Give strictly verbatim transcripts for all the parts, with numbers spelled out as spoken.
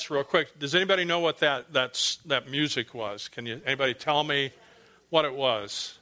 ask real quick, does anybody know what that that's, that music was? Can you anybody tell me what it was?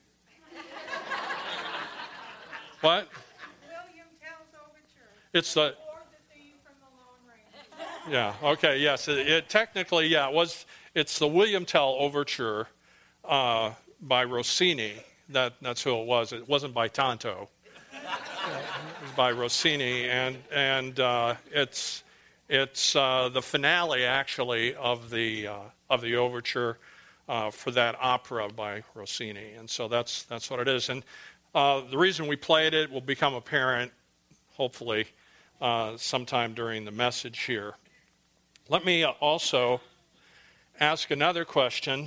What? William Tell's Overture. It's the... Or the theme from the Lone Ranger. Yeah, okay, yes. It, it technically, yeah, it was, it's the William Tell Overture uh, by Rossini. That, that's who it was. It wasn't by Tonto. It was by Rossini, and and uh, it's it's uh, the finale actually of the uh, of the overture uh, for that opera by Rossini, and so that's that's what it is. And uh, the reason we played it will become apparent, hopefully, uh, sometime during the message here. Let me also ask another question.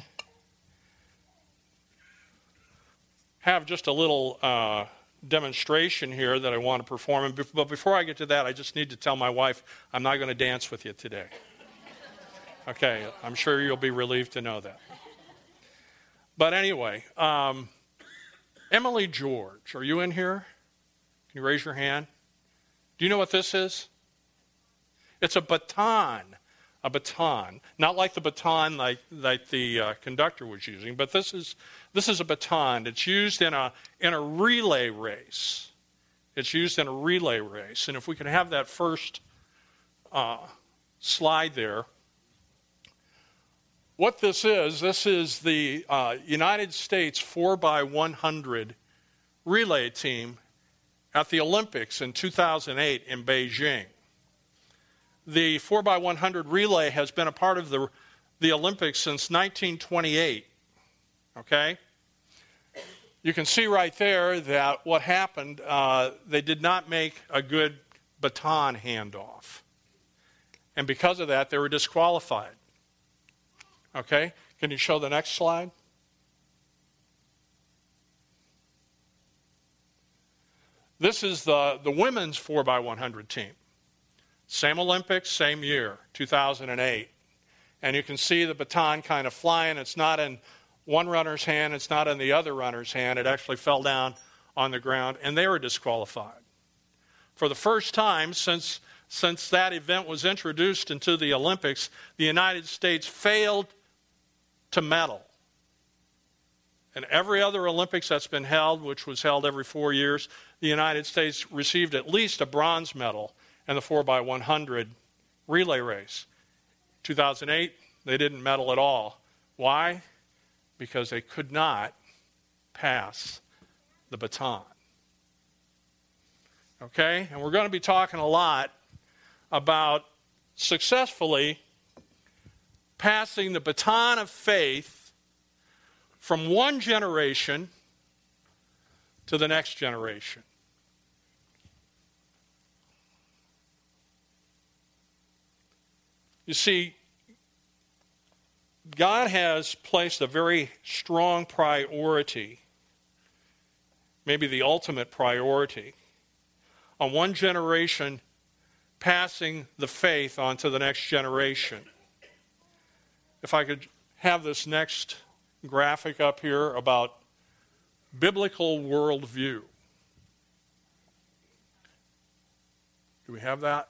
Have just a little uh, demonstration here that I want to perform. But before I get to that, I just need to tell my wife I'm not going to dance with you today. Okay, I'm sure you'll be relieved to know that. But anyway, um, Emily George, are you in here? Can you raise your hand? Do you know what this is? It's a baton. A baton, not like the baton like, like the uh, conductor was using, but this is this is a baton. It's used in a in a relay race. It's used in a relay race, and if we could have that first uh, slide there. What this is, this is the uh, United States four by one hundred relay team at the Olympics in two thousand eight in Beijing. The four by one hundred relay has been a part of the, the Olympics since nineteen twenty-eight, okay? You can see right there that what happened, uh, they did not make a good baton handoff. And because of that, they were disqualified. Okay? Can you show the next slide? This is the, the women's four by one hundred team. Same Olympics, same year, two thousand eight. And you can see the baton kind of flying. It's not in one runner's hand. It's not in the other runner's hand. It actually fell down on the ground, and they were disqualified. For the first time since, since that event was introduced into the Olympics, the United States failed to medal. And every other Olympics that's been held, which was held every four years, the United States received at least a bronze medal in the four by one hundred relay race. two thousand eight, they didn't medal at all. Why? Because they could not pass the baton. Okay? And we're going to be talking a lot about successfully passing the baton of faith from one generation to the next generation. You see, God has placed a very strong priority, maybe the ultimate priority, on one generation passing the faith on to the next generation. If I could have this next graphic up here about biblical worldview. Do we have that?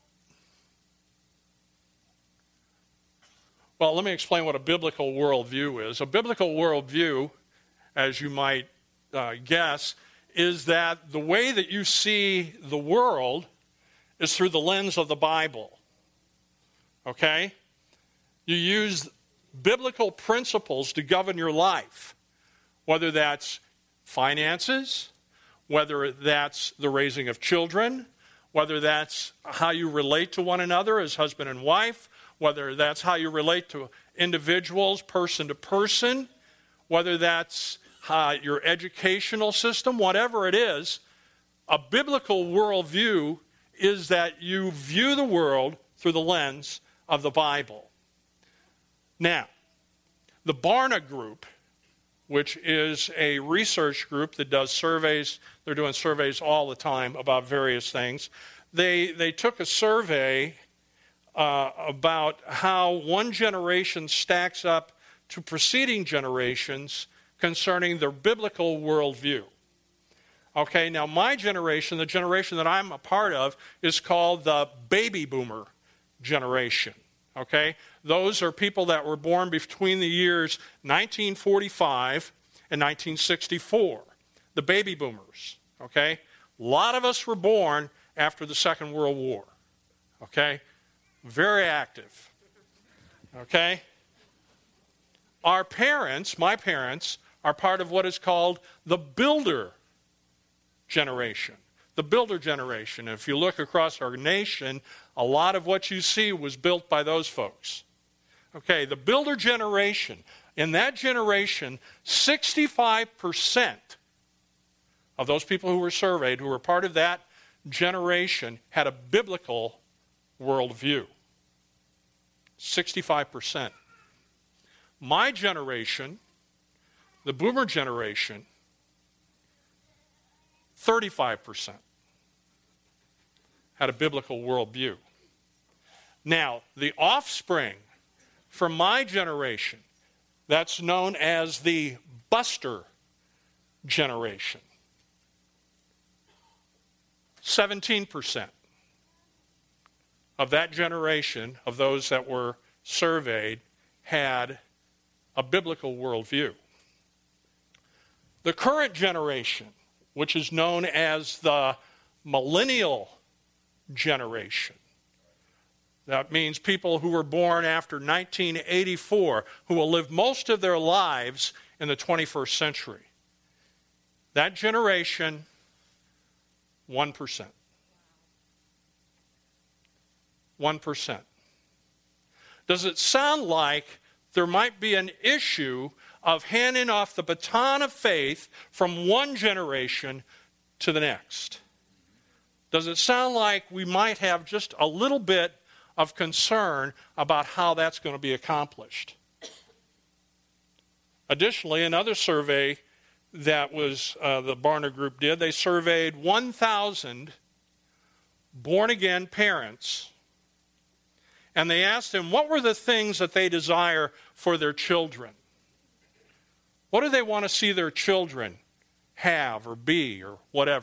Well, let me explain what a biblical worldview is. A biblical worldview, as you might uh, guess, is that the way that you see the world is through the lens of the Bible. Okay? You use biblical principles to govern your life, whether that's finances, whether that's the raising of children, whether that's how you relate to one another as husband and wife, whether that's how you relate to individuals, person to person, whether that's uh, your educational system, whatever it is, a biblical worldview is that you view the world through the lens of the Bible. Now, the Barna Group, which is a research group that does surveys, they're doing surveys all the time about various things, they, they took a survey Uh, about how one generation stacks up to preceding generations concerning their biblical worldview. Okay, now my generation, the generation that I'm a part of, is called the baby boomer generation. Okay? Those are people that were born between the years nineteen forty-five and nineteen sixty-four. The baby boomers. Okay? A lot of us were born after the Second World War. Okay? Very active. Okay? Our parents, my parents, are part of what is called the builder generation. The builder generation. If you look across our nation, a lot of what you see was built by those folks. Okay, the builder generation. In that generation, sixty-five percent of those people who were surveyed, who were part of that generation, had a biblical worldview. sixty-five percent. My generation, the boomer generation, thirty-five percent had a biblical worldview. Now, the offspring from my generation, that's known as the Buster generation, seventeen percent of that generation, of those that were surveyed, had a biblical worldview. The current generation, which is known as the millennial generation, that means people who were born after nineteen eighty-four, who will live most of their lives in the twenty-first century. That generation, one percent. one percent. Does it sound like there might be an issue of handing off the baton of faith from one generation to the next? Does it sound like we might have just a little bit of concern about how that's going to be accomplished? Additionally, another survey that was uh, the Barna Group did, they surveyed one thousand born-again parents, and they asked them what were the things that they desire for their children. What do they want to see their children have or be or whatever?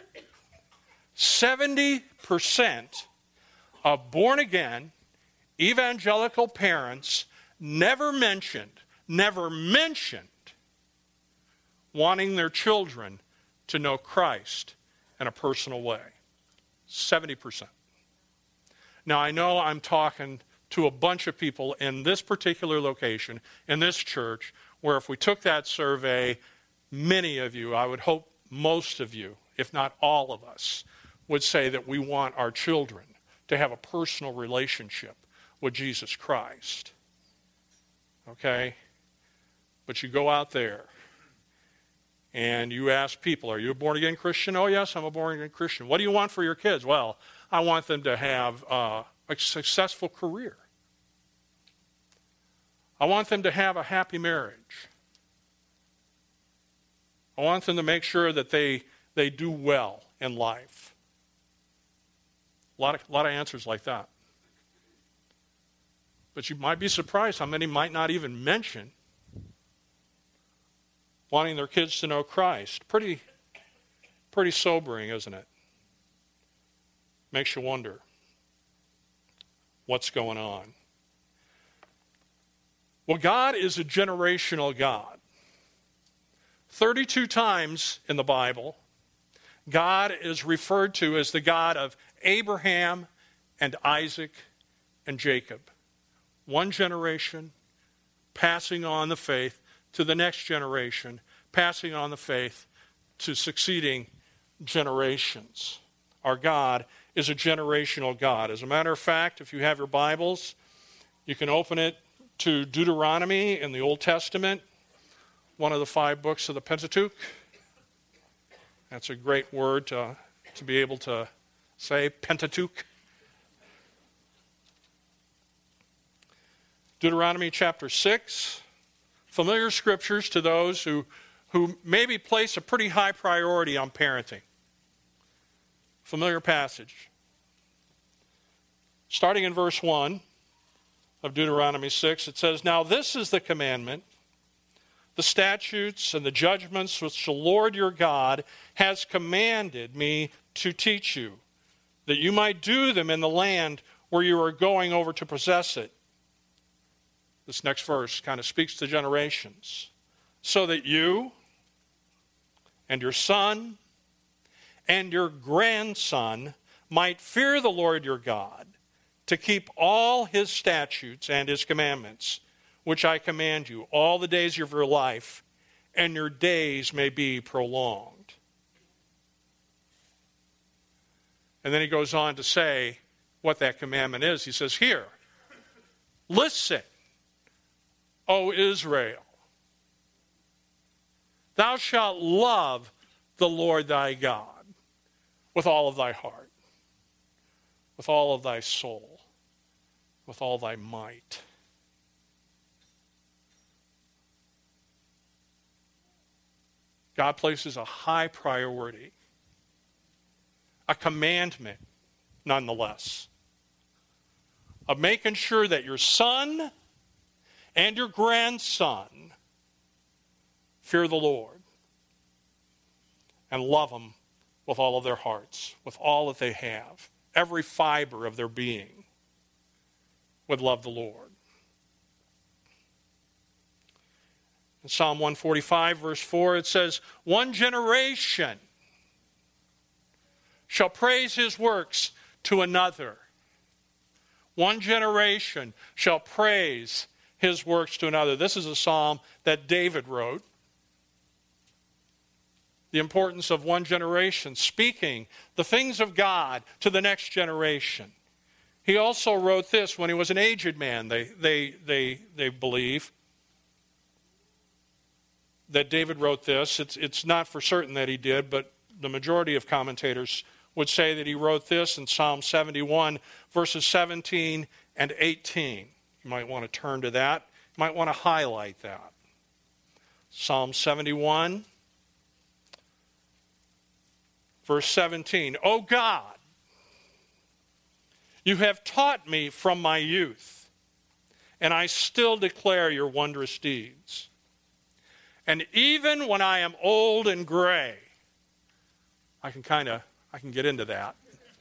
seventy percent of born-again evangelical parents never mentioned, never mentioned wanting their children to know Christ in a personal way. seventy percent. Now, I know I'm talking to a bunch of people in this particular location, in this church, where if we took that survey, many of you, I would hope most of you, if not all of us, would say that we want our children to have a personal relationship with Jesus Christ. Okay? But you go out there and you ask people, are you a born-again Christian? Oh, yes, I'm a born-again Christian. What do you want for your kids? Well, I want them to have uh, a successful career. I want them to have a happy marriage. I want them to make sure that they, they do well in life. A lot of, a lot of answers like that. But you might be surprised how many might not even mention wanting their kids to know Christ. Pretty, pretty sobering, isn't it? Makes you wonder what's going on. Well, God is a generational God. thirty-two times in the Bible, God is referred to as the God of Abraham and Isaac and Jacob. One generation passing on the faith to the next generation, passing on the faith to succeeding generations. Our God is a generational God. As a matter of fact, if you have your Bibles, you can open it to Deuteronomy in the Old Testament, one of the five books of the Pentateuch. That's a great word to, to be able to say, Pentateuch. Deuteronomy chapter six, familiar scriptures to those who, who maybe place a pretty high priority on parenting. Familiar passage. Starting in verse one of Deuteronomy six, it says, "Now this is the commandment, the statutes and the judgments which the Lord your God has commanded me to teach you, that you might do them in the land where you are going over to possess it, This next verse kind of speaks to generations. So that you and your son and your grandson might fear the Lord your God, to keep all his statutes and his commandments, which I command you, all the days of your life, and your days may be prolonged. And then he goes on to say what that commandment is. He says, here, listen, O Israel. Thou shalt love the Lord thy God with all of thy heart, with all of thy soul, with all thy might. God places a high priority, a commandment nonetheless, of making sure that your son and your grandson fear the Lord and love him with all of their hearts, with all that they have. Every fiber of their being would love the Lord. In Psalm one forty-five, verse four, it says, one generation shall praise his works to another. One generation shall praise his works to another. This is a psalm that David wrote. The importance of one generation, speaking the things of God to the next generation. He also wrote this when he was an aged man, they, they, they, they believe that David wrote this. It's, it's not for certain that he did, but the majority of commentators would say that he wrote this in Psalm seventy-one, verses seventeen and eighteen. You might want to turn to that. You might want to highlight that. Psalm seventy-one, verse seventeen. O God, you have taught me from my youth, and I still declare your wondrous deeds. And even when I am old and gray, I can kind of, I can get into that.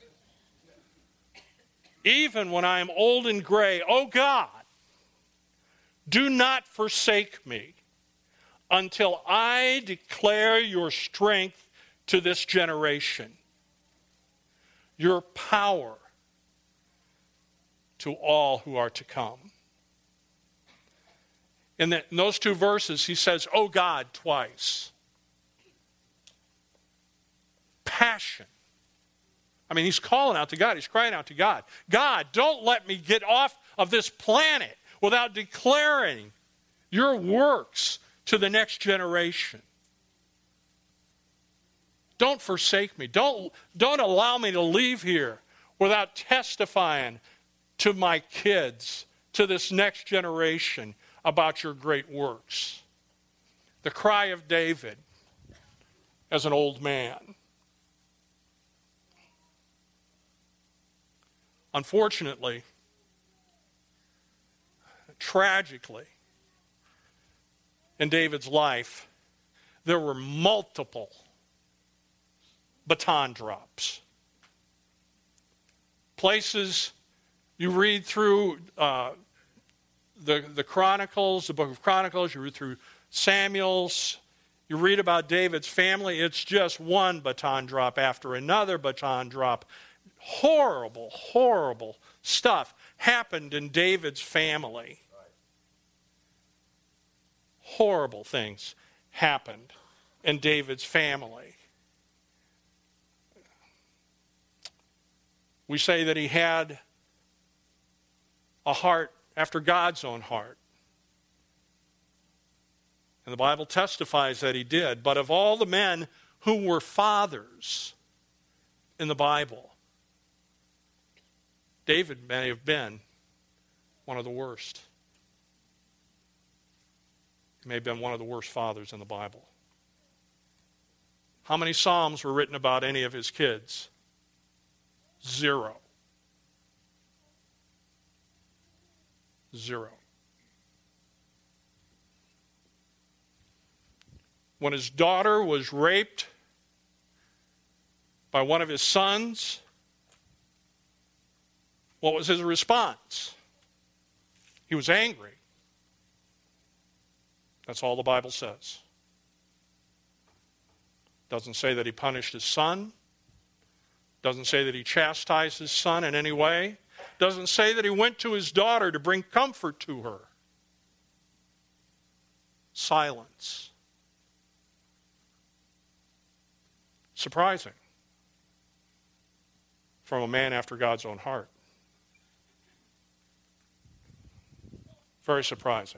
Even when I am old and gray, O God, do not forsake me until I declare your strength to this generation, your power to all who are to come. In, the, in those two verses, he says, "Oh God," twice. Passion. I mean, he's calling out to God. He's crying out to God. God, don't let me get off of this planet without declaring your works to the next generation. Don't forsake me. Don't, don't allow me to leave here without testifying to my kids, to this next generation, about your great works. The cry of David as an old man. Unfortunately, tragically, in David's life, there were multiple baton drops. Places you read through uh, the, the Chronicles, the book of Chronicles, you read through Samuel's, you read about David's family, it's just one baton drop after another baton drop. Horrible, horrible stuff happened in David's family. Horrible things happened in David's family. We say that he had a heart after God's own heart. And the Bible testifies that he did. But of all the men who were fathers in the Bible, David may have been one of the worst. He may have been one of the worst fathers in the Bible. How many Psalms were written about any of his kids? Zero. Zero. When his daughter was raped by one of his sons, what was his response? He was angry. That's all the Bible says. Doesn't say that he punished his son. Doesn't say that he chastised his son in any way. Doesn't say that he went to his daughter to bring comfort to her. Silence. Surprising from a man after God's own heart. Very surprising.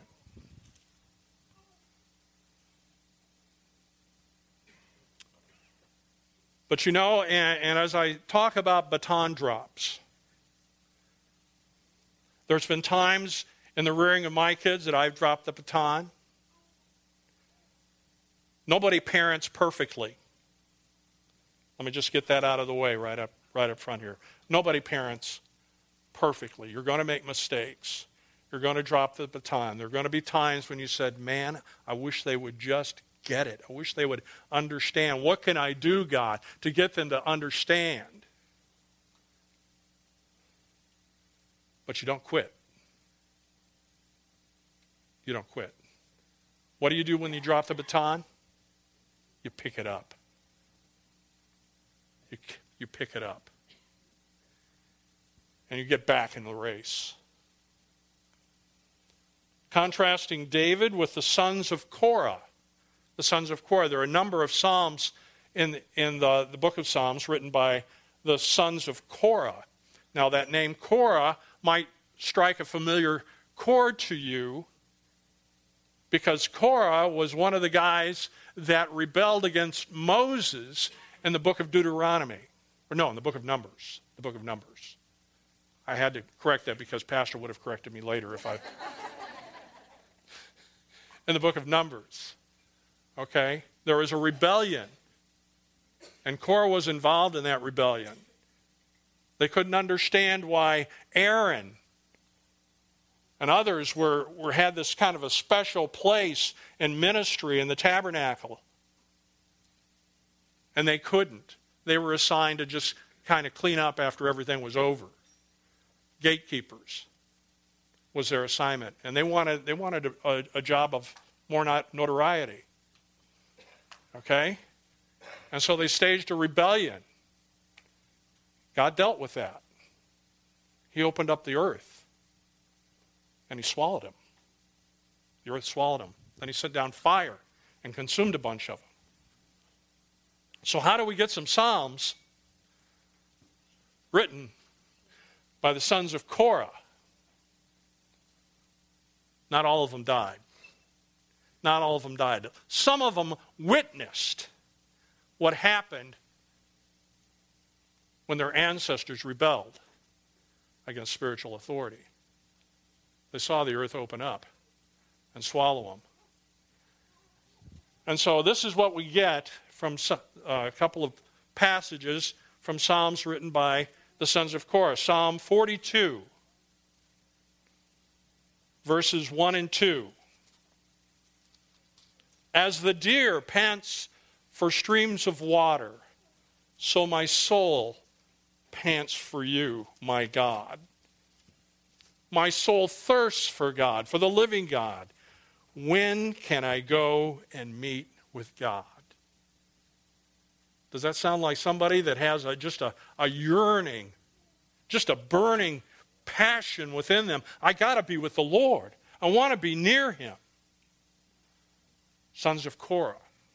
But you know, and, and as I talk about baton drops, there's been times in the rearing of my kids that I've dropped the baton. Nobody parents perfectly. Let me just get that out of the way right up, right up front here. Nobody parents perfectly. You're going to make mistakes. You're going to drop the baton. There are going to be times when you said, man, I wish they would just get it. I wish they would understand. What can I do, God, to get them to understand? But you don't quit. You don't quit. What do you do when you drop the baton? You pick it up. You, you pick it up. And you get back in the race. Contrasting David with the sons of Korah. The sons of Korah. There are a number of Psalms in, in the, the book of Psalms written by the sons of Korah. Now that name Korah might strike a familiar chord to you because Korah was one of the guys that rebelled against Moses in the book of Deuteronomy. Or no, in the book of Numbers. The book of Numbers. I had to correct that because Pastor would have corrected me later if I... in the book of Numbers. Okay? There was a rebellion. And Korah was involved in that rebellion. They couldn't understand why Aaron and others were, were had this kind of a special place in ministry in the tabernacle. And they couldn't. They were assigned to just kind of clean up after everything was over. Gatekeepers was their assignment. And they wanted, they wanted a, a job of more not notoriety. Okay? And so they staged a rebellion. God dealt with that. He opened up the earth. And he swallowed him. The earth swallowed him. Then he sent down fire and consumed a bunch of them. So how do we get some Psalms written by the sons of Korah? Not all of them died. Not all of them died. Some of them witnessed what happened when their ancestors rebelled against spiritual authority. They saw the earth open up and swallow them. And so this is what we get from uh, a couple of passages from Psalms written by the sons of Korah. Psalm forty-two, verses one and two. As the deer pants for streams of water, so my soul pants for you, my God. My soul thirsts for God, for the living God. When can I go and meet with God? Does that sound like somebody that has a, just a, a yearning, just a burning passion within them? I got to be with the Lord. I want to be near him. Sons of Korah.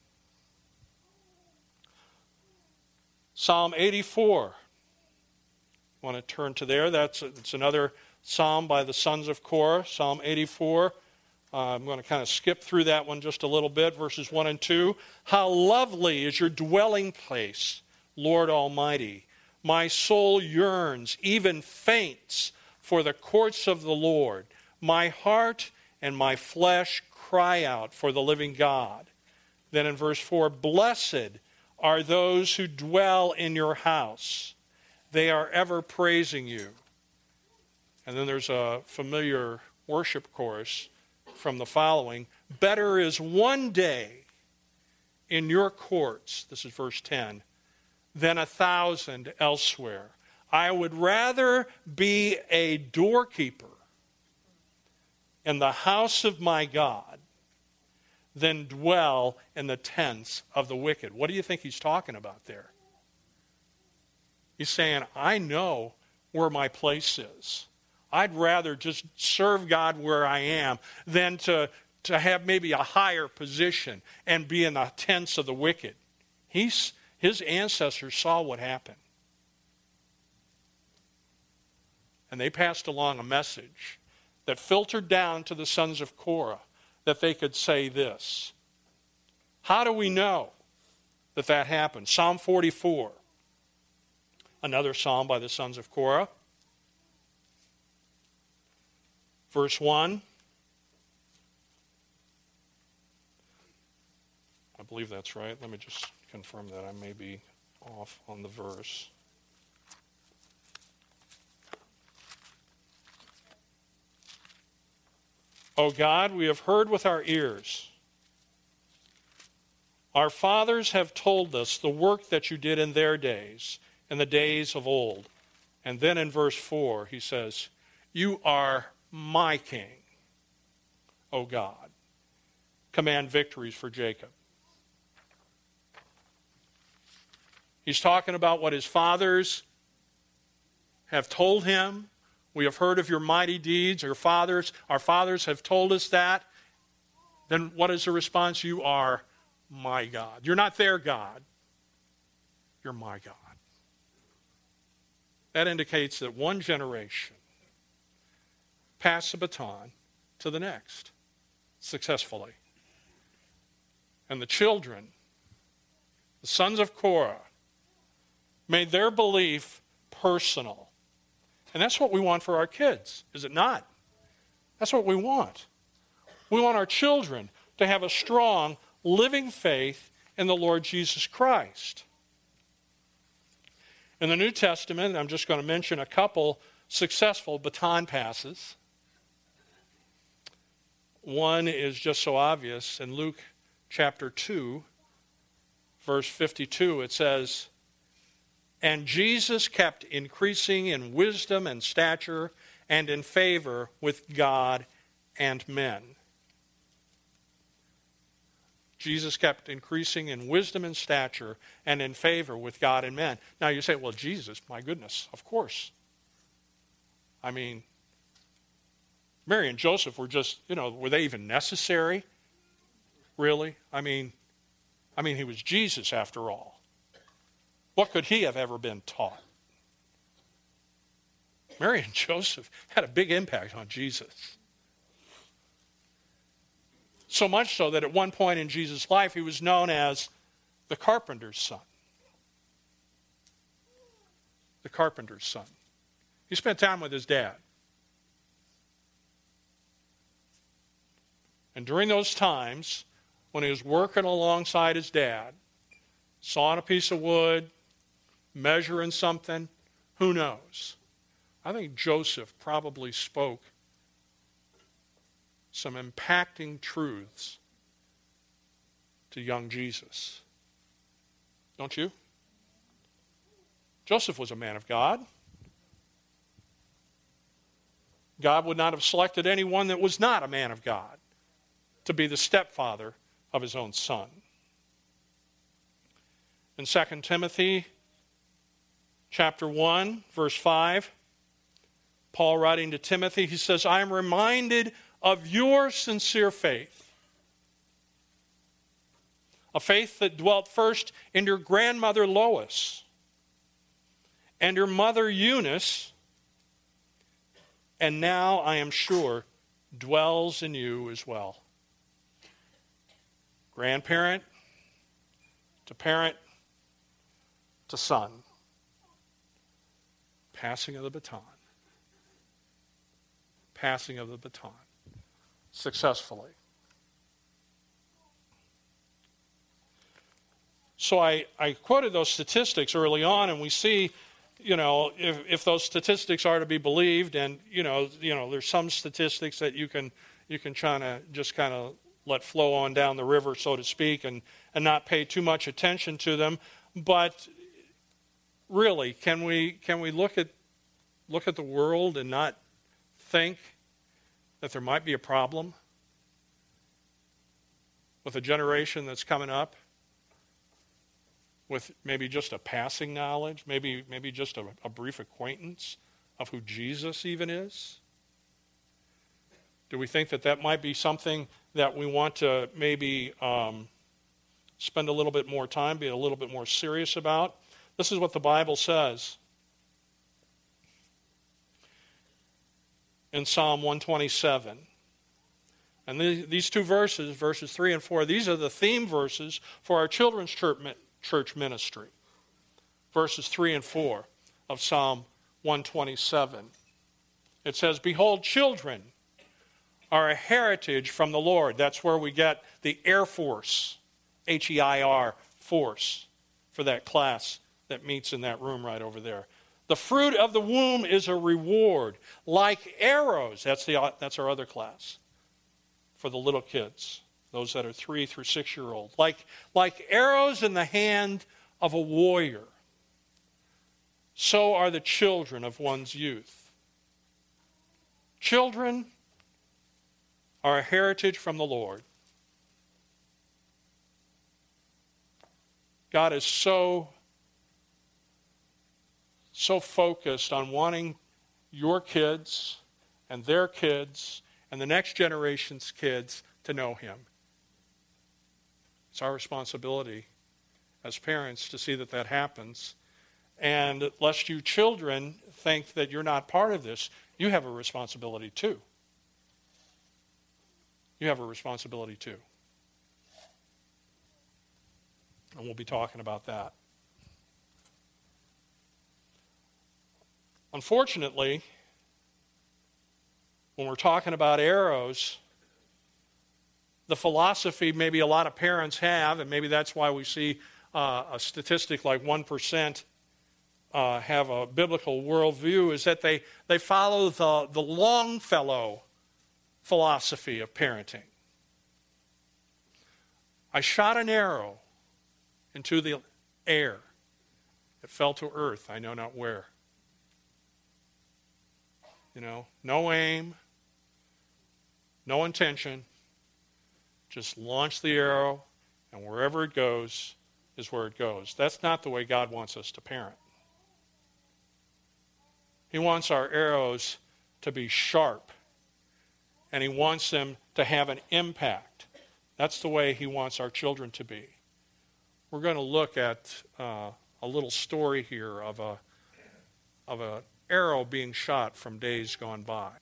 Psalm eighty-four. I want to turn to there. That's, that's another psalm by the sons of Korah. Psalm eighty-four. Uh, I'm going to kind of skip through that one just a little bit, verses one and two. How lovely is your dwelling place, Lord Almighty. My soul yearns, even faints, for the courts of the Lord. My heart and my flesh cry out for the living God. Then in verse four, blessed are those who dwell in your house. They are ever praising you. And then there's a familiar worship chorus from the following. Better is one day in your courts, this is verse ten, than a thousand elsewhere. I would rather be a doorkeeper in the house of my God than dwell in the tents of the wicked. What do you think he's talking about there? He's saying, I know where my place is. I'd rather just serve God where I am than to, to have maybe a higher position and be in the tents of the wicked. He's, his ancestors saw what happened. And they passed along a message that filtered down to the sons of Korah, that they could say this. How do we know that that happened? Psalm forty-four, another psalm by the sons of Korah. Verse one. I believe that's right. Let me just confirm that. I may be off on the verse. O God, we have heard with our ears. Our fathers have told us the work that you did in their days, in the days of old. And then in verse four, he says, you are my king, O God. Command victories for Jacob. He's talking about what his fathers have told him. We have heard of your mighty deeds. Your fathers, our fathers have told us that. Then what is the response? You are my God. You're not their God. You're my God. That indicates that one generation passed the baton to the next successfully. And the children, the sons of Korah, made their belief personal. And that's what we want for our kids, is it not? That's what we want. We want our children to have a strong, living faith in the Lord Jesus Christ. In the New Testament, I'm just going to mention a couple successful baton passes. One is just so obvious. In Luke chapter two, verse fifty-two, it says, and Jesus kept increasing in wisdom and stature and in favor with God and men. Jesus kept increasing in wisdom and stature and in favor with God and men. Now you say, well, Jesus, my goodness, of course. I mean, Mary and Joseph were just, you know, were they even necessary? Really? I mean, I mean, he was Jesus after all. What could he have ever been taught? Mary and Joseph had a big impact on Jesus. So much so that at one point in Jesus' life, he was known as the carpenter's son. The carpenter's son. He spent time with his dad. And during those times, when he was working alongside his dad, sawing a piece of wood, measuring something, who knows? I think Joseph probably spoke some impacting truths to young Jesus. Don't you? Joseph was a man of God. God would not have selected anyone that was not a man of God to be the stepfather of his own son. In Second Timothy chapter one, verse five, Paul writing to Timothy, he says, I am reminded of your sincere faith, a faith that dwelt first in your grandmother Lois and your mother Eunice, and now, I am sure, dwells in you as well. Grandparent to parent to son. Passing of the baton. Passing of the baton. Successfully. So I, I quoted those statistics early on, and we see, you know, if, if those statistics are to be believed, and you know, you know, there's some statistics that you can you can try to just kind of let flow on down the river, so to speak, and, and not pay too much attention to them. But really, can we can we look at look at the world and not think that there might be a problem? with a generation that's coming up with maybe just a passing knowledge, maybe, maybe just a, a brief acquaintance of who Jesus even is? Do we think that that might be something that we want to maybe um, spend a little bit more time, be a little bit more serious about? This is what the Bible says in Psalm one twenty-seven. And these two verses, verses three and four, these are the theme verses for our children's church ministry. Verses three and four of Psalm one twenty-seven. It says, "Behold, children are a heritage from the Lord." That's where we get the Air Force, H E I R, force, for that class that meets in that room right over there. "The fruit of the womb is a reward, like arrows." That's, the, that's our other class for the little kids, those that are three through six-year-old. Like, like arrows in the hand of a warrior, so are the children of one's youth. Children are a heritage from the Lord. God is so, so focused on wanting your kids and their kids and the next generation's kids to know him. It's our responsibility as parents to see that that happens. And lest you children think that you're not part of this, you have a responsibility too. You have a responsibility too. And we'll be talking about that. Unfortunately, when we're talking about arrows, the philosophy maybe a lot of parents have, and maybe that's why we see uh, a statistic like one percent uh, have a biblical worldview, is that they, they follow the, the Longfellow philosophy of parenting. I shot an arrow into the air. It fell to earth, I know not where. You know, no aim, no intention. Just launch the arrow, and wherever it goes is where it goes. That's not the way God wants us to parent. He wants our arrows to be sharp, and he wants them to have an impact. That's the way he wants our children to be. We're going to look at uh, a little story here of a of an arrow being shot from days gone by.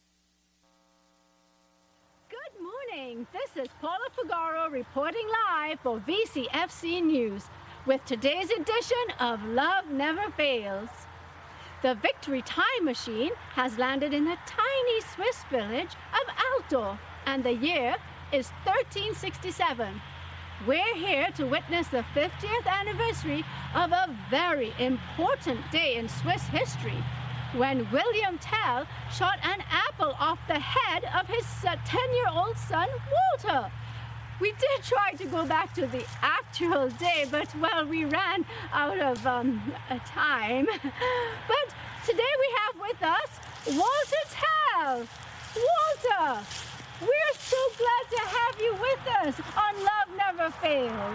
Good morning. This is Paula Figaro reporting live for V C F C News with today's edition of Love Never Fails. The Victory Time Machine has landed in the tiny Swiss village of Altdorf, and the year is thirteen sixty-seven. We're here to witness the fiftieth anniversary of a very important day in Swiss history, when William Tell shot an apple off the head of his ten-year-old son, Walter. We did try to go back to the actual day, but, well, we ran out of um, time. But today we have with us Walter Tell. Walter, we're so glad to have you with us on Love Never Fails.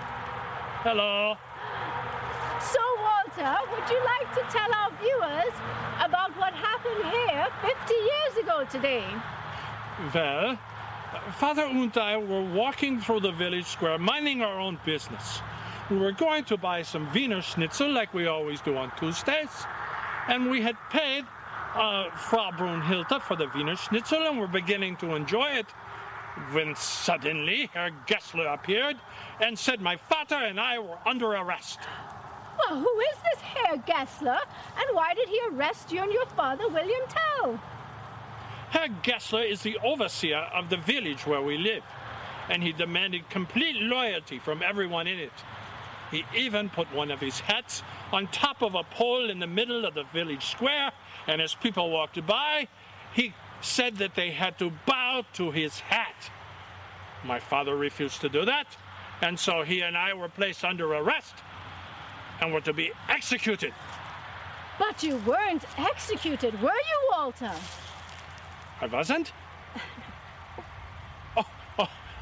Hello. So, Walter, would you like to tell our viewers about what happened here fifty years ago today? Well, Father and I were walking through the village square, minding our own business. We were going to buy some Wiener Schnitzel, like we always do on Tuesdays, and we had paid uh, Frau Brunhilde for the Wiener Schnitzel, and were beginning to enjoy it, when suddenly Herr Gessler appeared and said my father and I were under arrest. Well, who is this Herr Gessler, and why did he arrest you and your father, William Tell? Herr Gessler is the overseer of the village where we live, and he demanded complete loyalty from everyone in it. He even put one of his hats on top of a pole in the middle of the village square, and as people walked by, he said that they had to bow to his hat. My father refused to do that, and so he and I were placed under arrest and were to be executed. But you weren't executed, were you, Walter? I wasn't? Oh, oh,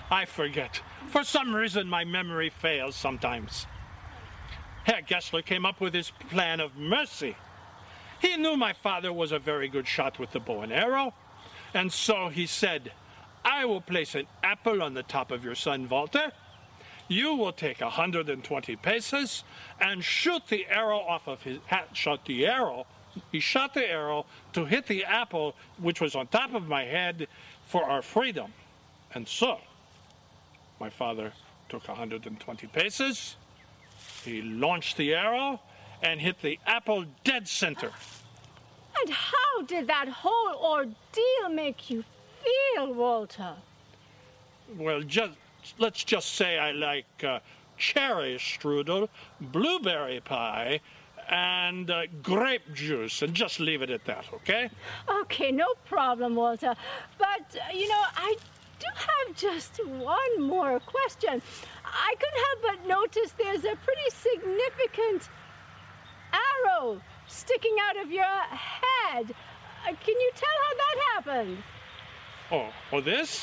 I forget. For some reason, my memory fails sometimes. Herr Gessler came up with his plan of mercy. He knew my father was a very good shot with the bow and arrow, and so he said, I will place an apple on the top of your son Walter. You will take one hundred twenty paces and shoot the arrow off of his hat. Shot the arrow. He shot the arrow to hit the apple, which was on top of my head, for our freedom. And so, my father took one hundred twenty paces. He launched the arrow and hit the apple dead center. And how did that whole ordeal make you feel, Walter? Well, just let's just say I like uh, cherry strudel, blueberry pie, and uh, grape juice, and just leave it at that, okay? Okay, no problem, Walter. But, uh, you know, I do have just one more question. I couldn't help but notice there's a pretty significant arrow sticking out of your head. Uh, can you tell how that happened? Oh, oh, this?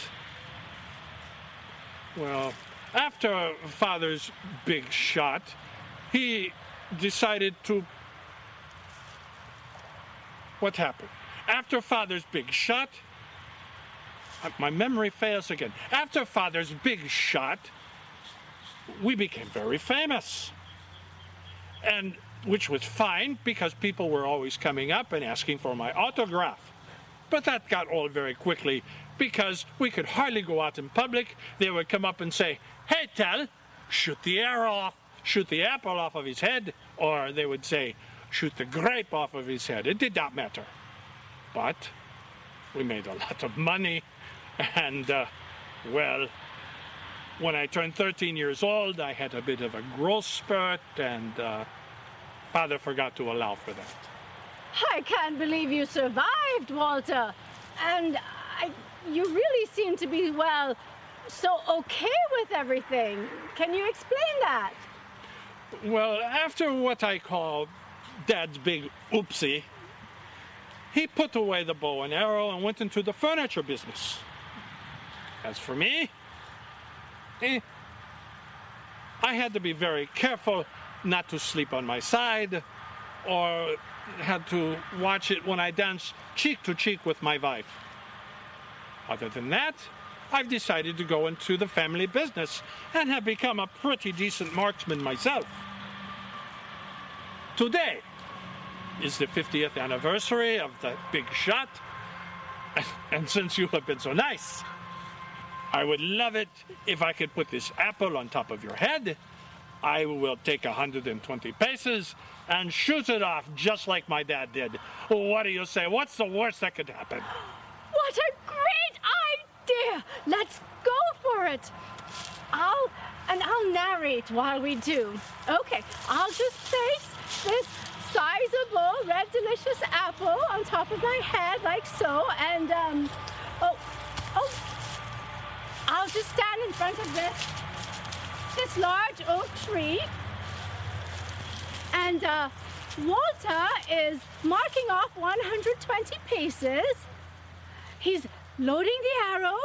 Well, after Father's big shot, he decided to... What happened? After Father's big shot... My memory fails again. After Father's big shot, we became very famous. And which was fine, because people were always coming up and asking for my autograph. But that got old very quickly, because we could hardly go out in public. They would come up and say, hey, Tell, shoot the arrow off, shoot the apple off of his head. Or they would say, shoot the grape off of his head. It did not matter. But we made a lot of money. And, uh, well, when I turned thirteen years old, I had a bit of a growth spurt, and uh, Father forgot to allow for that. I can't believe you survived, Walter. And I, you really seem to be, well, so okay with everything. Can you explain that? Well, after what I call Dad's big oopsie, he put away the bow and arrow and went into the furniture business. As for me, eh, I had to be very careful not to sleep on my side, or had to watch it when I danced cheek to cheek with my wife. Other than that, I've decided to go into the family business and have become a pretty decent marksman myself. Today is the fiftieth anniversary of that big shot, and since you have been so nice, I would love it if I could put this apple on top of your head. I will take one hundred twenty paces and shoot it off just like my dad did. What do you say? What's the worst that could happen? What a great idea! Let's go for it. I'll, and I'll narrate while we do. Okay, I'll just place this sizable red delicious apple on top of my head like so, and um, oh, oh, I'll just stand in front of this this large oak tree, and uh, Walter is marking off one hundred twenty paces. He's loading the arrow.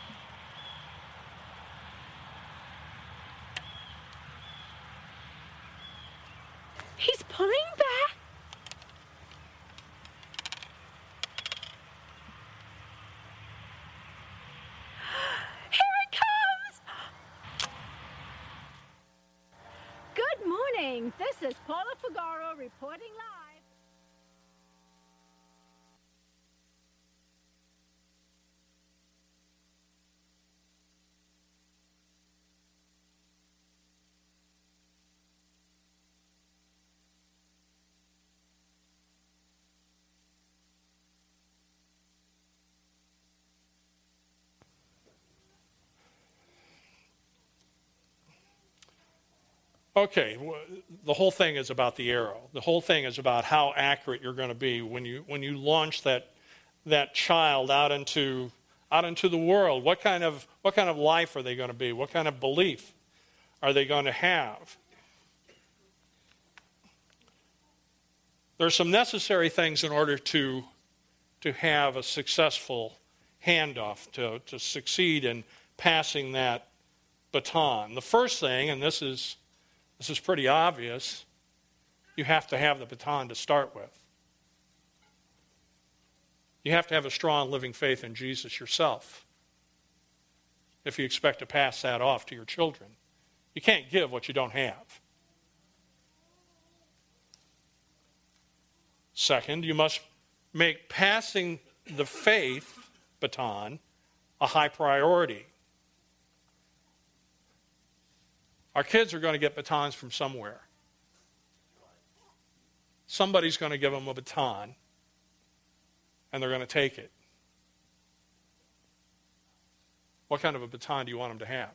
He's pulling back. Here it comes. Good morning. This is Paula Figaro reporting live. Okay, the whole thing is about the arrow. The whole thing is about how accurate you're going to be when you when you launch that that child out into out into the world. What kind of what kind of life are they going to be? What kind of belief are they going to have? There are some necessary things in order to to have a successful handoff, to, to succeed in passing that baton? The first thing, and this is this is pretty obvious, you have to have the baton to start with. You have to have a strong living faith in Jesus yourself if you expect to pass that off to your children. You can't give what you don't have. Second, you must make passing the faith baton a high priority. Our kids are going to get batons from somewhere. Somebody's going to give them a baton, and they're going to take it. What kind of a baton do you want them to have?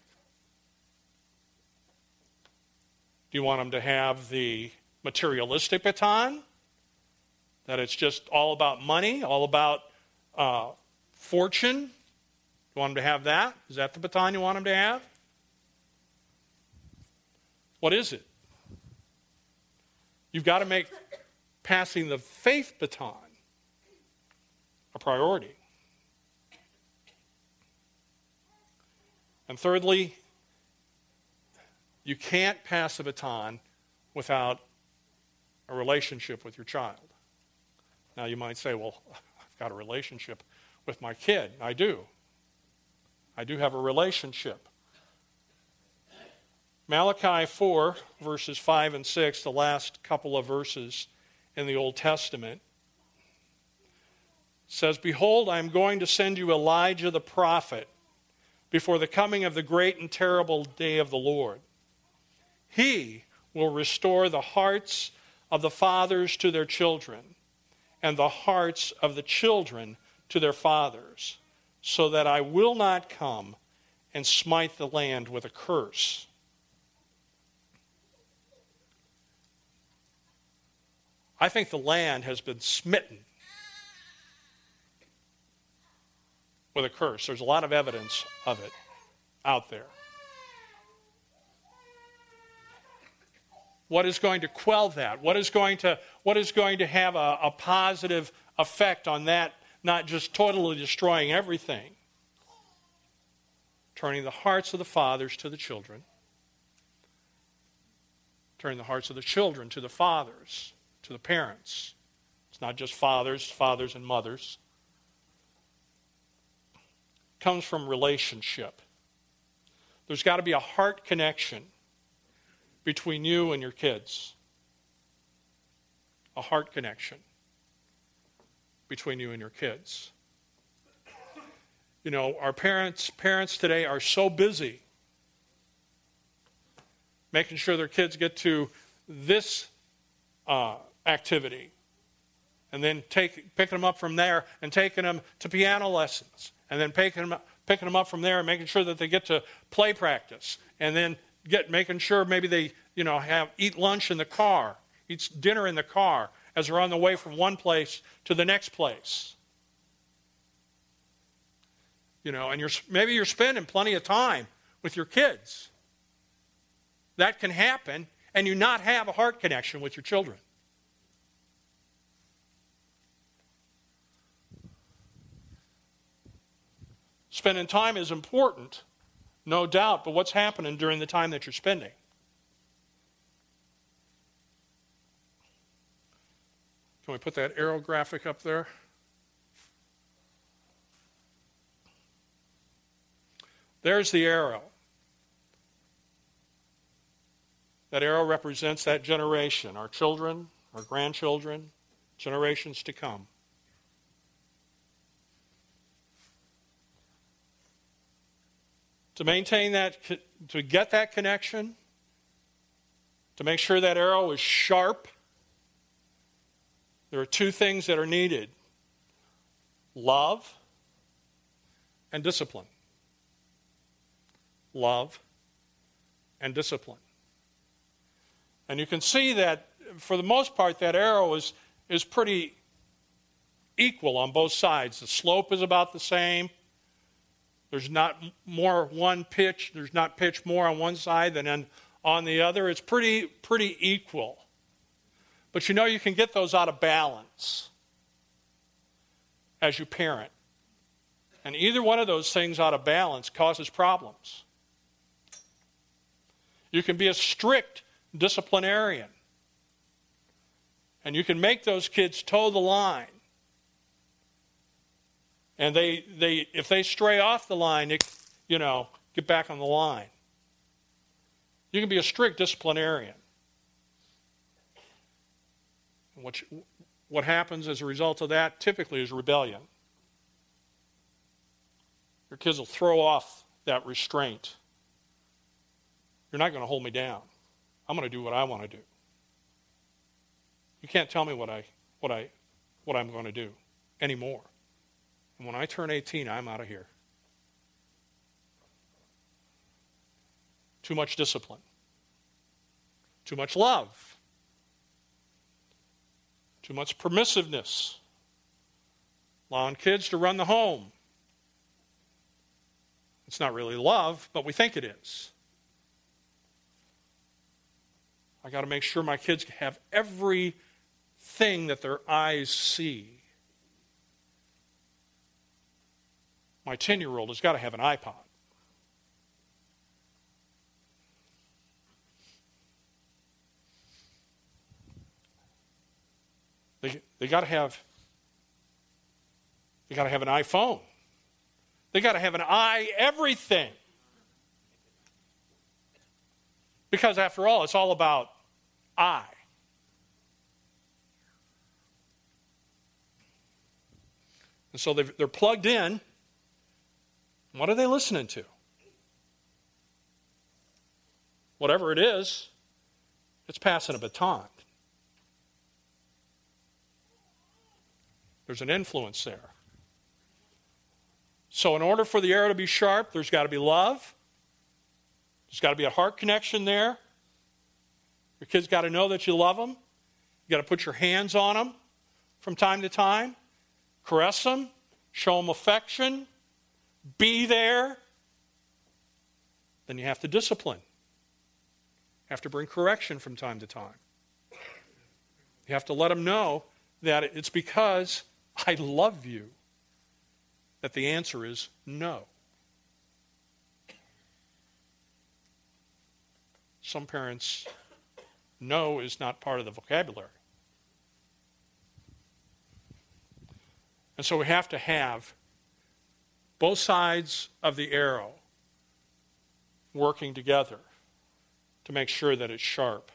Do you want them to have the materialistic baton? That it's just all about money, all about uh, fortune? You want them to have that? Is that the baton you want them to have? What is it? You've got to make passing the faith baton a priority. And thirdly, you can't pass the baton without a relationship with your child. Now you might say, well, I've got a relationship with my kid. I do. I do have a relationship. Malachi four, verses five and six, the last couple of verses in the Old Testament, says, "Behold, I am going to send you Elijah the prophet before the coming of the great and terrible day of the Lord. He will restore the hearts of the fathers to their children, and the hearts of the children to their fathers, so that I will not come and smite the land with a curse." I think the land has been smitten with a curse. There's a lot of evidence of it out there. What is going to quell that? What is going to, what is going to have a, a positive effect on that, not just totally destroying everything? Turning the hearts of the fathers to the children. Turning the hearts of the children to the fathers, to the parents. It's not just fathers, fathers and mothers. It comes from relationship. There's got to be a heart connection between you and your kids. A heart connection between you and your kids. You know, our parents, parents today are so busy making sure their kids get to this uh, activity, and then take, picking them up from there and taking them to piano lessons, and then picking them up, picking them up from there and making sure that they get to play practice, and then get making sure maybe they, you know, have eat lunch in the car, eat dinner in the car as they're on the way from one place to the next place. You know, and you're maybe you're spending plenty of time with your kids. That can happen, and you not have a heart connection with your children. Spending time is important, no doubt, but what's happening during the time that you're spending? Can we put that arrow graphic up there? There's the arrow. That arrow represents that generation, our children, our grandchildren, generations to come. To maintain that, to get that connection, to make sure that arrow is sharp, there are two things that are needed: love and discipline. Love and discipline. And you can see that, for the most part, that arrow is, is pretty equal on both sides. The slope is about the same. There's not more one pitch. There's not pitch more on one side than on the other. It's pretty, pretty equal. But you know, you can get those out of balance as you parent. And either one of those things out of balance causes problems. You can be a strict disciplinarian, and you can make those kids toe the line. And they, they if they stray off the line, they, you know, get back on the line. You can be a strict disciplinarian. And what, you, what happens as a result of that typically is rebellion. Your kids will throw off that restraint. You're not going to hold me down. I'm going to do what I want to do. You can't tell me what I what I what I'm going to do anymore. And when I turn eighteen, I'm out of here. Too much discipline. Too much love. Too much permissiveness. Allowing kids to run the home. It's not really love, but we think it is. I got to make sure my kids have everything that their eyes see. My ten-year-old has got to have an iPod. They they got to have they got to have an iPhone. They got to have an i everything. Because after all, it's all about I. And so they're plugged in. What are they listening to? Whatever it is, it's passing a baton. There's an influence there. So in order for the arrow to be sharp, there's got to be love. There's got to be a heart connection there. Your kids got to know that you love them. You got to put your hands on them from time to time. Caress them. Show them affection. Be there. Then you have to discipline. You have to bring correction from time to time. You have to let them know that it's because I love you that the answer is no. Some parents, no is not part of the vocabulary. And so we have to have both sides of the arrow working together to make sure that it's sharp.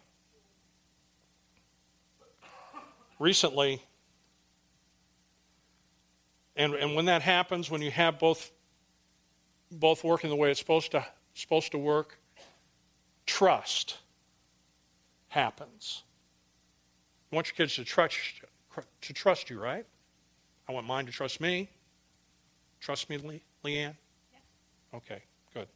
Recently, and, and when that happens, when you have both both working the way it's supposed to supposed to work, trust happens. You want your kids to trust to trust you, right? I want mine to trust me. Trust me, Le- Leanne? Yeah. Okay, good.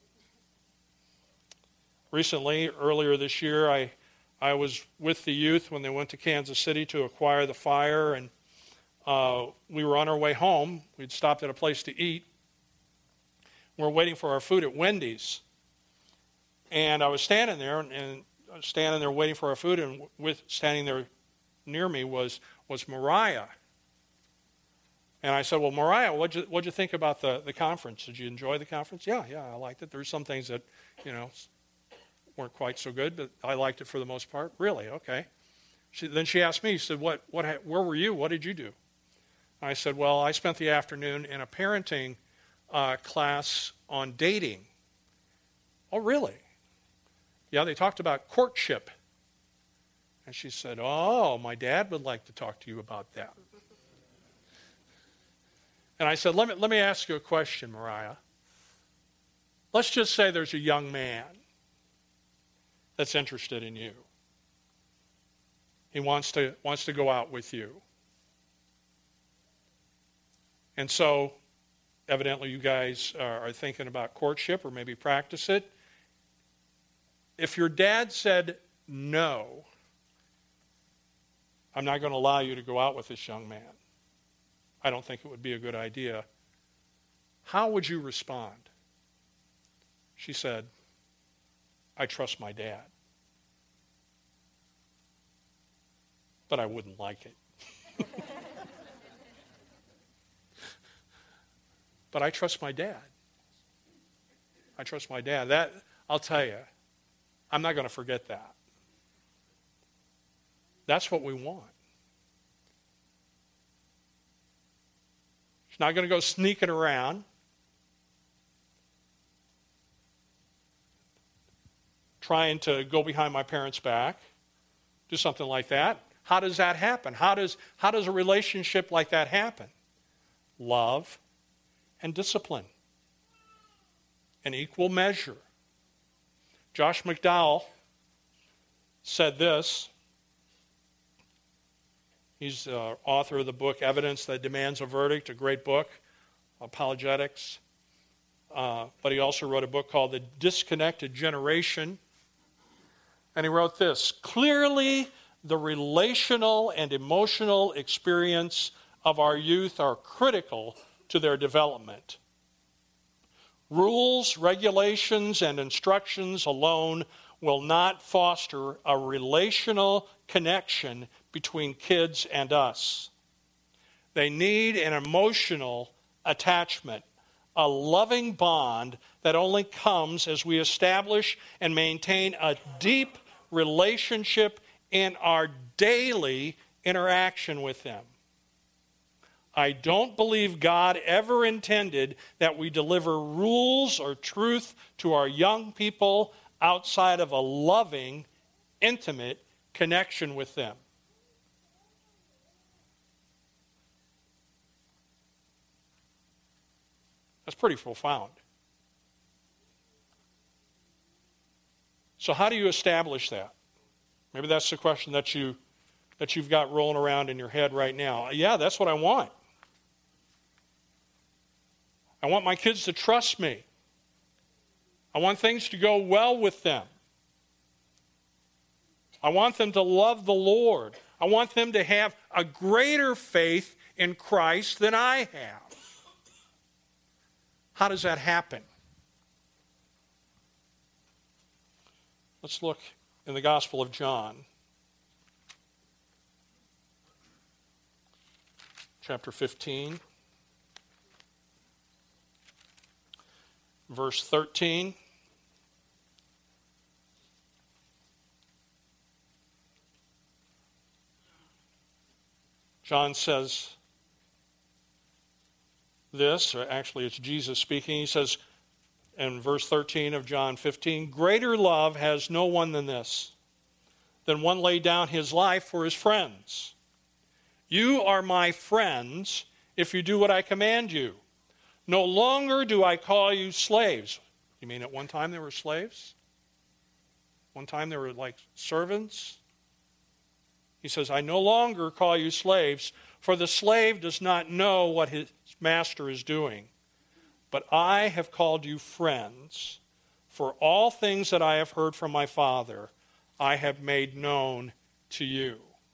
Recently, earlier this year, I I was with the youth when they went to Kansas City to acquire the fire, and uh, we were on our way home. We'd stopped at a place to eat. We were waiting for our food at Wendy's. And I was standing there, and, and I was standing there waiting for our food, and with standing there near me was was Mariah. And I said, well, Mariah, what'd you, what'd you think about the, the conference? Did you enjoy the conference? Yeah, yeah, I liked it. There's some things that, you know, weren't quite so good, but I liked it for the most part. Really? Okay. She, then she asked me, she said, what, what, where were you? What did you do? I said, well, I spent the afternoon in a parenting uh, class on dating. Oh, really? Yeah, they talked about courtship. And she said, oh, my dad would like to talk to you about that. And I said, let me, let me ask you a question, Mariah. Let's just say there's a young man that's interested in you. He wants to, wants to go out with you. And so, evidently you guys are, are thinking about courtship or maybe practice it. If your dad said, no, I'm not going to allow you to go out with this young man, I don't think it would be a good idea, how would you respond? She said, I trust my dad. But I wouldn't like it. But I trust my dad. I trust my dad. That, I'll tell you, I'm not going to forget that. That's what we want. She's not going to go sneaking around, trying to go behind my parents' back, do something like that. How does that happen? How does, how does a relationship like that happen? Love and discipline. An equal measure. Josh McDowell said this. He's the author of the book Evidence That Demands a Verdict, a great book, apologetics. Uh, but he also wrote a book called The Disconnected Generation. And he wrote this: clearly, the relational and emotional experience of our youth are critical to their development. Rules, regulations, and instructions alone will not foster a relational connection between kids and us. They need an emotional attachment, a loving bond that only comes as we establish and maintain a deep relationship in our daily interaction with them. I don't believe God ever intended that we deliver rules or truth to our young people outside of a loving, intimate connection with them. That's pretty profound. So how do you establish that? Maybe that's the question that you that you've got rolling around in your head right now. Yeah, that's what I want. I want my kids to trust me. I want things to go well with them. I want them to love the Lord. I want them to have a greater faith in Christ than I have. How does that happen? Let's look in the Gospel of John, chapter fifteen. Verse thirteen. John says this, or actually it's Jesus speaking. He says in verse thirteen of John fifteen, greater love has no one than this, than one lay down his life for his friends. You are my friends if you do what I command you. No longer do I call you slaves. You mean at one time they were slaves? One time they were like servants? He says, I no longer call you slaves, for the slave does not know what his master is doing. But I have called you friends, for all things that I have heard from my Father, I have made known to you.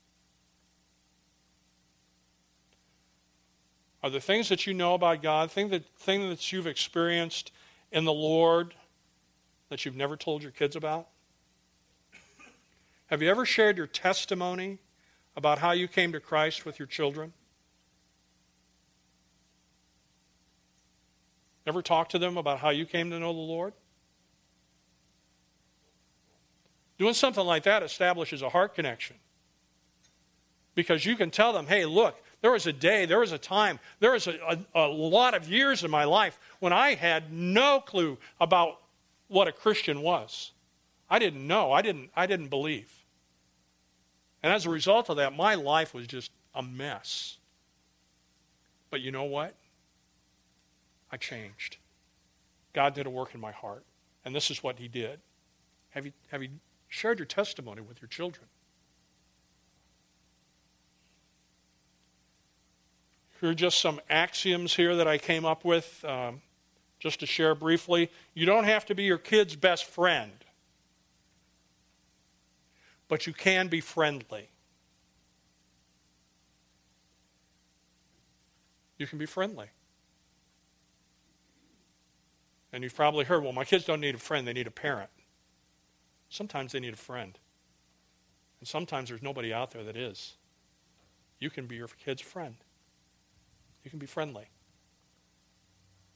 Are there things that you know about God, things that, things that you've experienced in the Lord that you've never told your kids about? Have you ever shared your testimony about how you came to Christ with your children? Ever talk to them about how you came to know the Lord? Doing something like that establishes a heart connection. Because you can tell them, hey, look, there was a day, there was a time, there was a, a, a lot of years in my life when I had no clue about what a Christian was. I didn't know. I didn't, I didn't believe. And as a result of that, my life was just a mess. But you know what? I changed. God did a work in my heart. And this is what he did. Have you, have you shared your testimony with your children? Here are just some axioms here that I came up with, um, just to share briefly. You don't have to be your kid's best friend, but you can be friendly. You can be friendly. And you've probably heard, well, my kids don't need a friend, they need a parent. Sometimes they need a friend. And sometimes there's nobody out there that is. You can be your kid's friend. You can be friendly.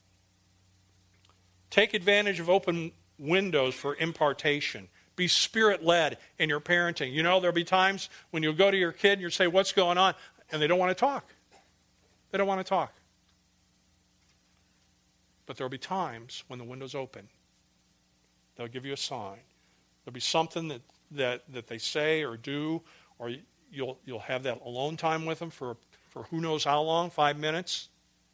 Take advantage of open windows for impartation. Be Spirit-led in your parenting. You know, there'll be times when you'll go to your kid and you'll say, what's going on? And they don't want to talk. They don't want to talk. But there'll be times when the window's open. They'll give you a sign. There'll be something that, that, that they say or do, or you'll, you'll have that alone time with them for, for who knows how long, five minutes.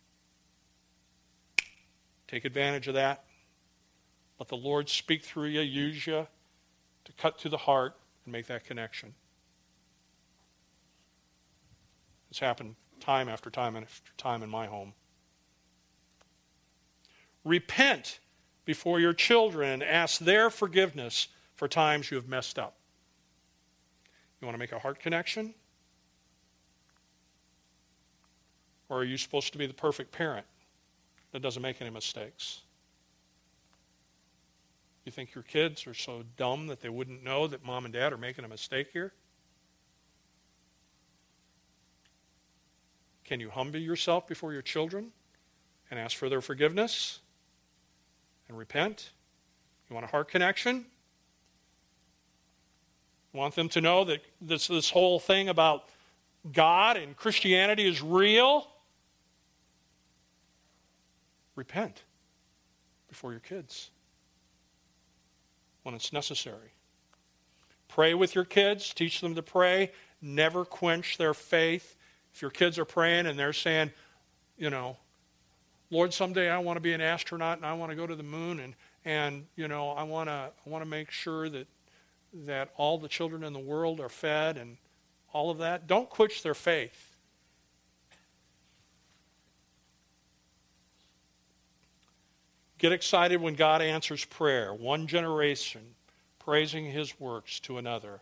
Take advantage of that. Let the Lord speak through you, use you to cut through the heart and make that connection. It's happened time after time after time in my home. Repent before your children and ask their forgiveness for times you have messed up. You want to make a heart connection? Or are you supposed to be the perfect parent that doesn't make any mistakes? You think your kids are so dumb that they wouldn't know that mom and dad are making a mistake here? Can you humble yourself before your children and ask for their forgiveness and repent? You want a heart connection? You want them to know that this, this whole thing about God and Christianity is real? Repent before your kids when it's necessary. Pray with your kids. Teach them to pray. Never quench their faith. If your kids are praying and they're saying, you know, Lord, someday I want to be an astronaut and I want to go to the moon and, and you know, I want to I want to make sure that that all the children in the world are fed and all of that. Don't quench their faith. Get excited when God answers prayer. One generation praising his works to another.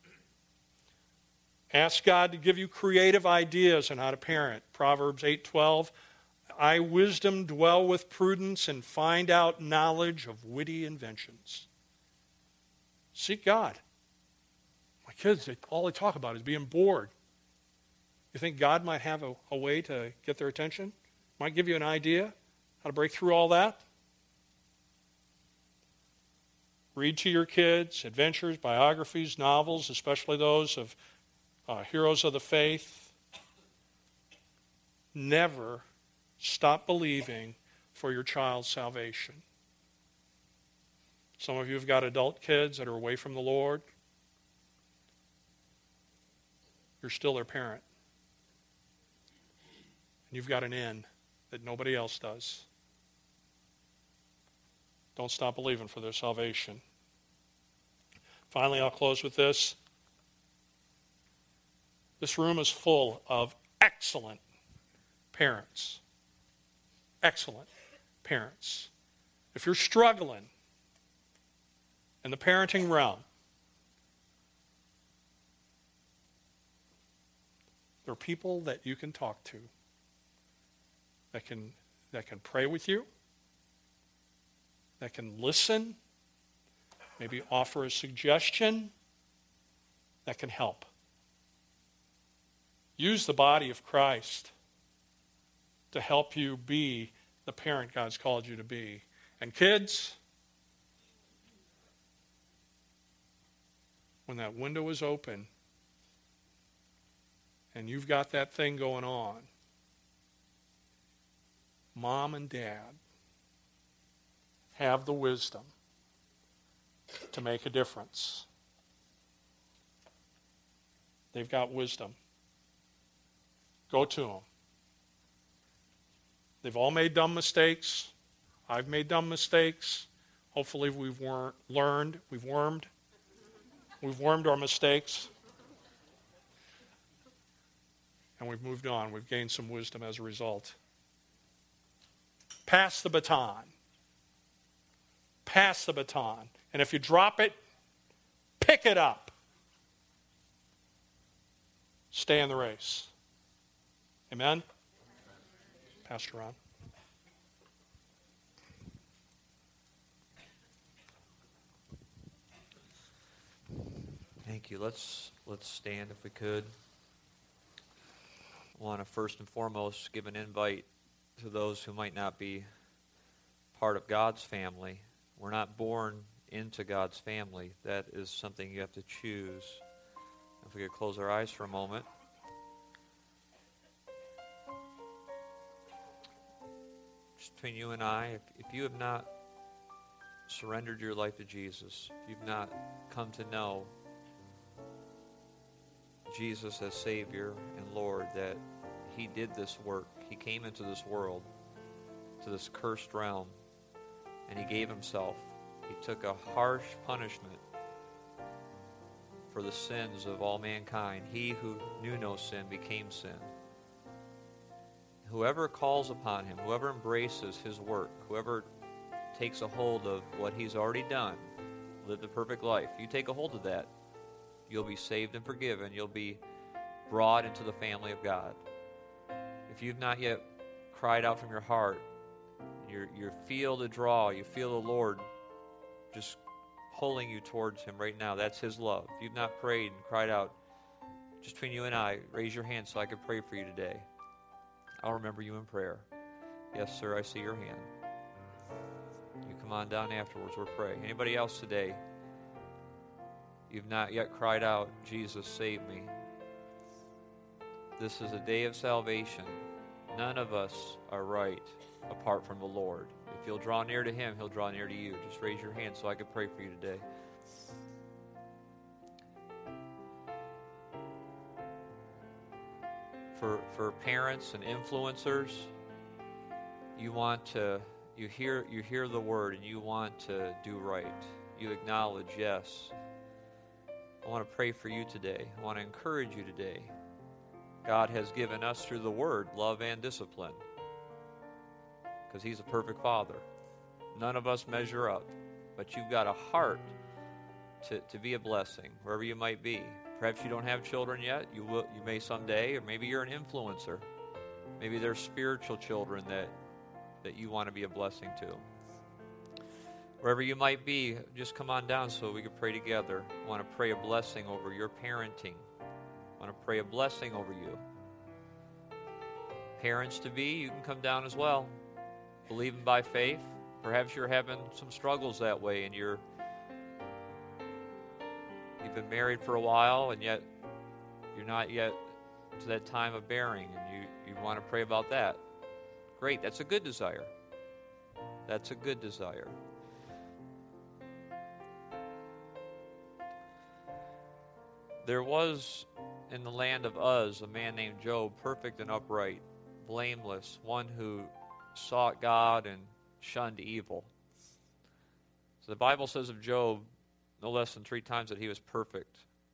Ask God to give you creative ideas on how to parent. Proverbs eight twelve, I, wisdom, dwell with prudence and find out knowledge of witty inventions. Seek God. My kids, they, all they talk about is being bored. You think God might have a, a way to get their attention? Might give you an idea how to break through all that? Read to your kids adventures, biographies, novels, especially those of uh, heroes of the faith. Never stop believing for your child's salvation. Some of you have got adult kids that are away from the Lord. You're still their parent. And you've got an in that nobody else does. Don't stop believing for their salvation. Finally, I'll close with this. This room is full of excellent parents. Excellent parents. If you're struggling in the parenting realm, there are people that you can talk to that can, that can pray with you, that can listen, maybe offer a suggestion that can help. Use the body of Christ to help you be the parent God's called you to be. And kids, when that window is open and you've got that thing going on, mom and dad have the wisdom to make a difference. They've got wisdom. Go to them. They've all made dumb mistakes. I've made dumb mistakes. Hopefully we've wor- learned, we've wormed. We've wormed our mistakes. And we've moved on. We've gained some wisdom as a result. Pass the baton. Pass the baton. And if you drop it, pick it up. Stay in the race. Amen? Pastor Ron. Thank you. Let's let's stand if we could. I want to first and foremost give an invite to those who might not be part of God's family. We're not born into God's family. That is something you have to choose. If we could close our eyes for a moment. Just between you and I, if, if you have not surrendered your life to Jesus, if you've not come to know Jesus as Savior and Lord, that He did this work. He came into this world, to this cursed realm, and He gave Himself. He took a harsh punishment for the sins of all mankind. He who knew no sin became sin. Whoever calls upon Him, whoever embraces His work, whoever takes a hold of what He's already done, lived a perfect life, you take a hold of that, you'll be saved and forgiven. You'll be brought into the family of God. If you've not yet cried out from your heart, you you feel the draw, you feel the Lord just pulling you towards Him right now. That's His love. If you've not prayed and cried out, just between you and I, raise your hand so I can pray for you today. I'll remember you in prayer. Yes, sir, I see your hand. You come on down afterwards, we'll pray. Anybody else today? You've not yet cried out, Jesus, save me. This is a day of salvation. None of us are right apart from the Lord. If you'll draw near to Him, He'll draw near to you. Just raise your hand so I can pray for you today. For, for parents and influencers, you want to, you hear, you hear the word and you want to do right. You acknowledge, yes, I want to pray for you today. I want to encourage you today. God has given us through the Word love and discipline because He's a perfect Father. None of us measure up, but you've got a heart to, to be a blessing wherever you might be. Perhaps you don't have children yet. You will. You may someday, or maybe you're an influencer. Maybe there's spiritual children that, that you want to be a blessing to. Wherever you might be, just come on down so we can pray together. I want to pray a blessing over your parenting. I want to pray a blessing over you. Parents-to-be, you can come down as well. Believing by faith. Perhaps you're having some struggles that way, and you're you've been married for a while, and yet you're not yet to that time of bearing, and you, you want to pray about that. Great, that's a good desire. That's a good desire. There was in the land of Uz a man named Job, perfect and upright, blameless, one who sought God and shunned evil. So the Bible says of Job no less than three times that he was perfect.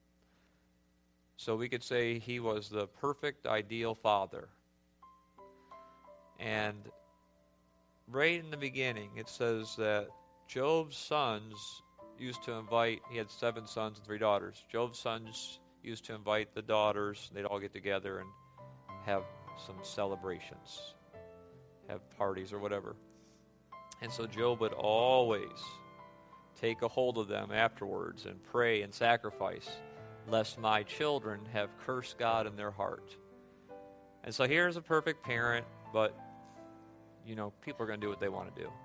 So we could say he was the perfect, ideal father. And right in the beginning, it says that Job's sons used to invite, he had seven sons and three daughters. Job's sons used to invite the daughters. They'd all get together and have some celebrations, have parties or whatever. And so Job would always take a hold of them afterwards and pray and sacrifice, lest my children have cursed God in their heart. And so here's a perfect parent, but, you know, people are going to do what they want to do.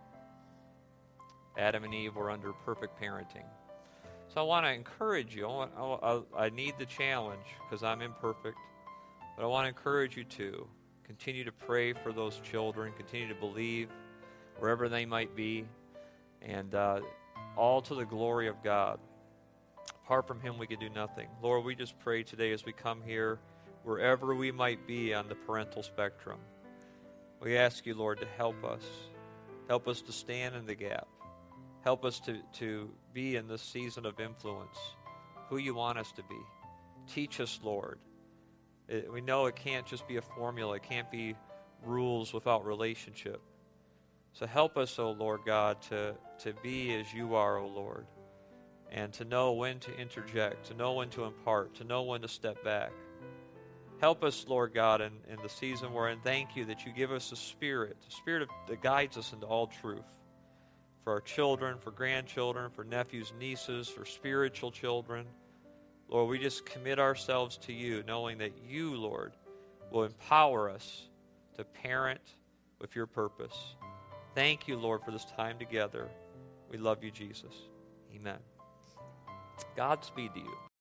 Adam and Eve were under perfect parenting. So I want to encourage you. I, want, I, I need the challenge because I'm imperfect. But I want to encourage you to continue to pray for those children, continue to believe wherever they might be, and uh, all to the glory of God. Apart from Him, we can do nothing. Lord, we just pray today as we come here, wherever we might be on the parental spectrum. We ask you, Lord, to help us. Help us to stand in the gap. Help us to, to be in this season of influence, who you want us to be. Teach us, Lord. It, we know it can't just be a formula. It can't be rules without relationship. So help us, O Lord God, to, to be as you are, O Lord, and to know when to interject, to know when to impart, to know when to step back. Help us, Lord God, in, in the season we're in. Thank you that you give us a spirit, a spirit of, that guides us into all truth. For our children, for grandchildren, for nephews, nieces, for spiritual children. Lord, we just commit ourselves to you, knowing that you, Lord, will empower us to parent with your purpose. Thank you, Lord, for this time together. We love you, Jesus. Amen. Godspeed to you.